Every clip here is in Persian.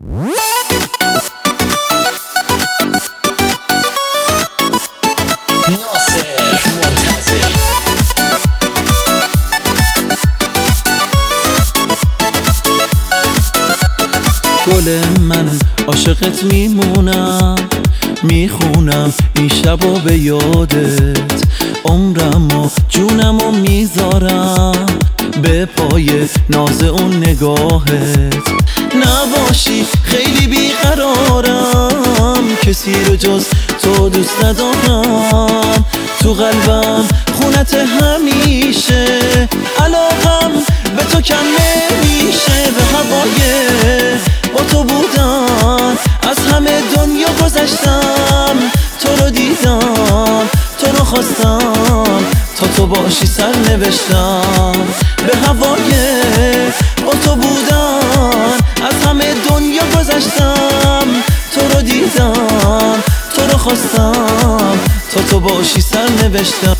گل من عاشقت میمونم، میخونم این شبو به یادت، عمرم و جونم و میذارم به پای ناز اون نگاهت. نباشی خیلی بیقرارم، کسی رو جز تو دوست ندارم، تو قلبم خونت همیشه، علاقم به تو کم نمیشه. به هوای با تو بودم از همه دنیا گذشتم، تو رو دیدم تو رو خواستم، تا تو باشی سر نوشتم. به هوای با تو بودم از همه دنیا گذشتم، تو رو دیدم تو رو خواستم، تا تو باشی سر نوشتم.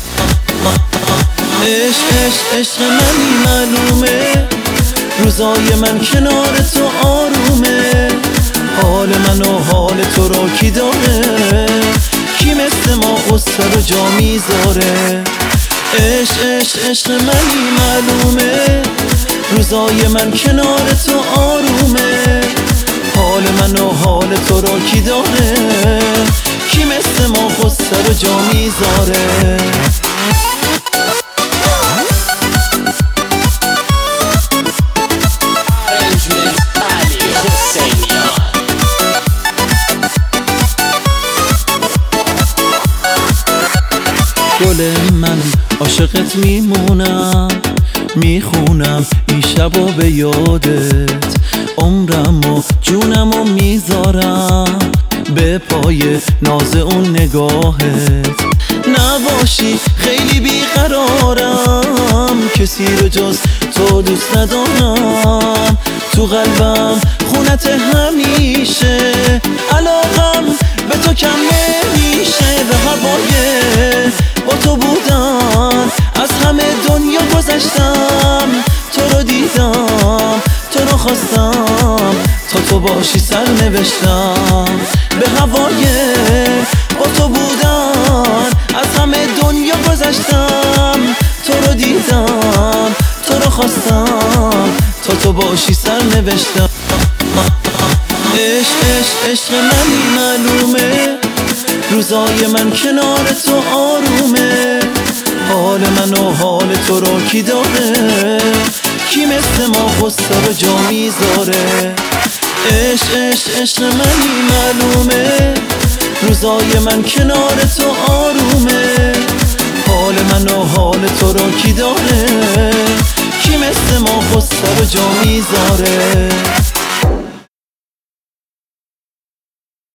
عشق عشق منی معلومه، روزای من کنار تو آرومه، حال من و حال تو رو کی داره، کی مثل ما قصه رو جا میذاره. عشق منی معلومه، روزای من کنار تو آرومه، حال من و حال تو رو کی داره، کی مثل ما قصه رو جا میذاره. گل من عاشقت میمونم، میخونم این شبو به یادت، عمرم و جونم و میذارم به پای ناز اون نگاهت. نباشی خیلی بیقرارم، کسی رو جز تو دوست ندارم، تو قلبم خونت همیشه، علاقم به تو کم نمیشه. به هوای با تو بودم از همه دنیا گذشتم، تو رو دیدم تو رو خواستم، تا تو باشی سر نوشتم. به هوای با تو بودم از همه دنیا گذشتم، تو رو دیدم تو رو خواستم، تا تو باشی سر نوشتم. عشق منی معلومه، روزای من کنار تو آرومه، حال من و حال تو رو کی داره، کی مثل ما قصه رو جا میذاره. عشق منی معلومه، روزای من کنار تو آرومه، حال من و حال تو رو کی داره، کی مثل ما قصه رو جا میذاره.